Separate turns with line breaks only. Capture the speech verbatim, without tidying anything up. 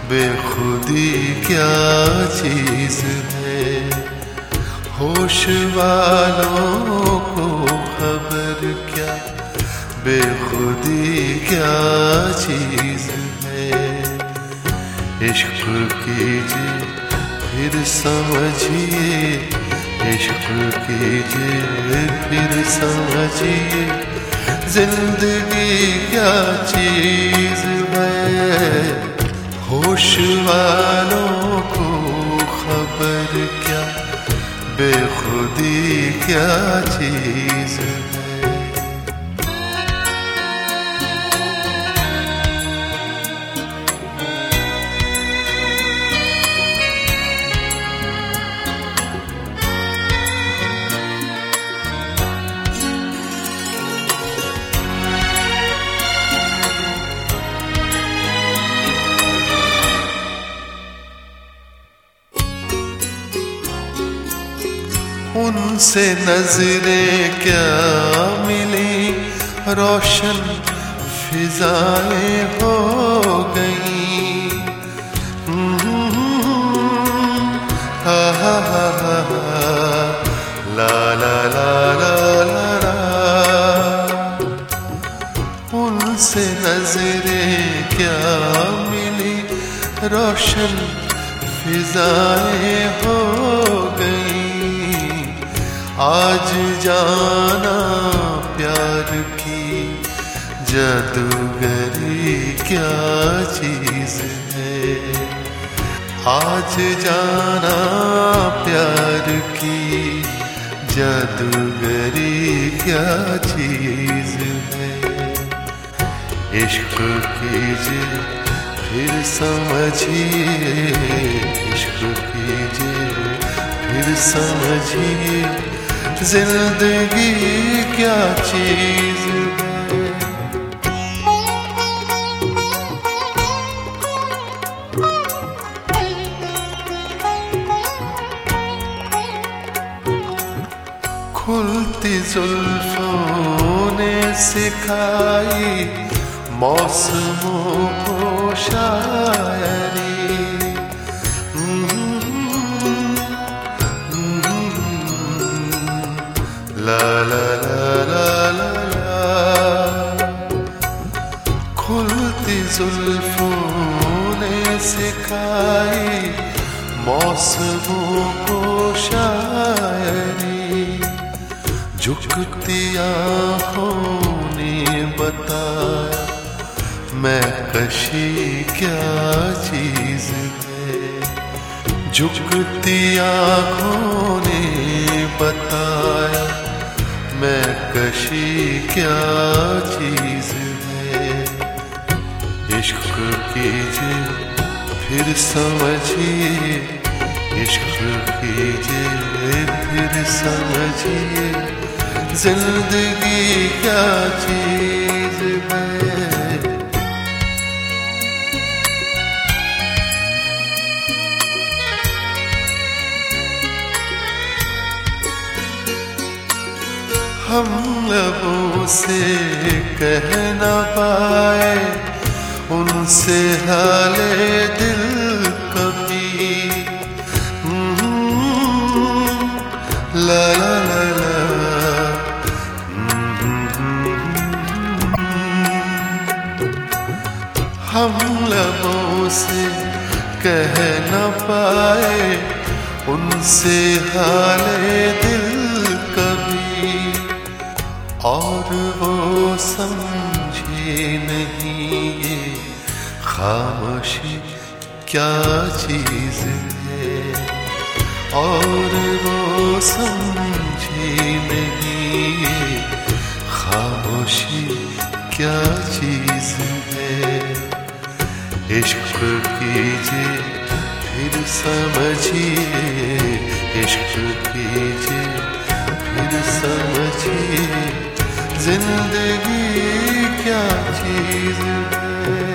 बेखुदी क्या चीज है, होश वालों को खबर क्या, बेखुदी क्या चीज है। इश्क कीजिए फिर समझिए, इश्क कीजिए फिर समझिए, जिंदगी क्या चीज है, होश वालों को खबर क्या, बेखुदी क्या चीज है। उनसे नजरें क्या मिली, रोशन फिजाएं हो गई। हा हा हा हा ला ला ला ला ला ला। उनसे नजरें क्या मिली, रोशन फिजाएं हो गई। आज जाना प्यार की जादूगरी क्या चीज है, आज जाना प्यार की जादूगरी क्या चीज है। इश्क कीजिए फिर समझिए, इश्क कीजिए फिर समझिए, जिंदगी क्या चीज है। खुलती जुल्फों ने सिखाई मौसमों को शायरी। ला ला ला ला ला ला। खुलती जुल्फों ने सिखाई मौसमों को शायरी। झुकती आँखों ने बताया मैं कशी क्या चीज है, झुकती आँखों ने बताया मैं कशी क्या चीज है। इश्क कीजिए फिर समझिए, इश्क कीजिए फिर समझिए, जिंदगी क्या चीज है। हम लबों से कह न पाए उनसे हाले दिल कभी। ला ला ला ला। हम लबों से कह न पाए उनसे हाले दिल कभी, और वो समझे नहीं ये खामोशी क्या चीज है, और वो समझे नहीं ये खामोशी क्या चीज है। इश्क कीजिए फिर समझिए, इश्क कीजिए फिर समझिए, जिंदगी क्या चीज है।